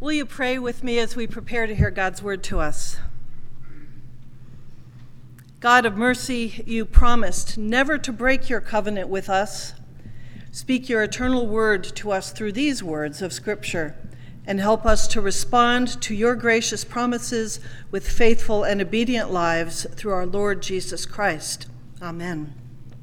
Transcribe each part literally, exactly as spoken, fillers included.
Will you pray with me as we prepare to hear God's word to us? God of mercy, you promised never to break your covenant with us. Speak your eternal word to us through these words of Scripture, and help us to respond to your gracious promises with faithful and obedient lives through our Lord Jesus Christ. Amen.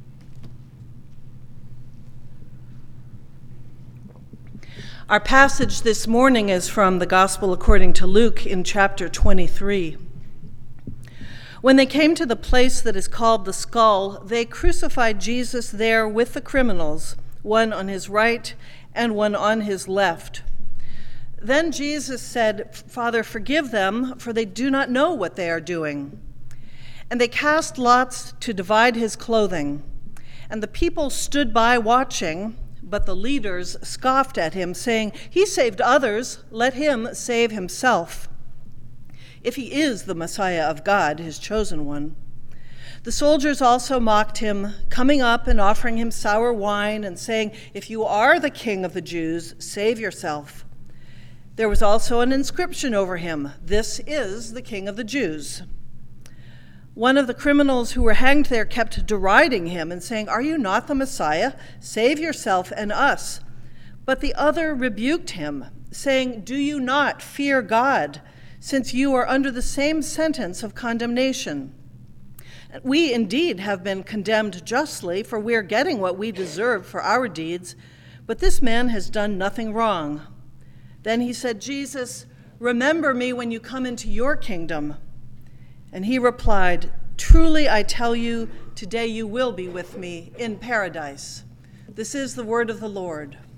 Our passage this morning is from the Gospel according to Luke in chapter twenty-three. When they came to the place that is called the Skull, they crucified Jesus there with the criminals, one on his right and one on his left. Then Jesus said, "Father, forgive them, for they do not know what they are doing." And they cast lots to divide his clothing. And the people stood by watching, but the leaders scoffed at him, saying, "He saved others, let him save himself, if he is the Messiah of God, his chosen one." The soldiers also mocked him, coming up and offering him sour wine and saying, "If you are the king of the Jews, save yourself." There was also an inscription over him, "This is the King of the Jews." One of the criminals who were hanged there kept deriding him and saying, "Are you not the Messiah? Save yourself and us." But the other rebuked him, saying, "Do you not fear God, since you are under the same sentence of condemnation? We indeed have been condemned justly, for we are getting what we deserve for our deeds, but this man has done nothing wrong." Then he said, "Jesus, remember me when you come into your kingdom." And he replied, "Truly I tell you, today you will be with me in paradise." This is the word of the Lord.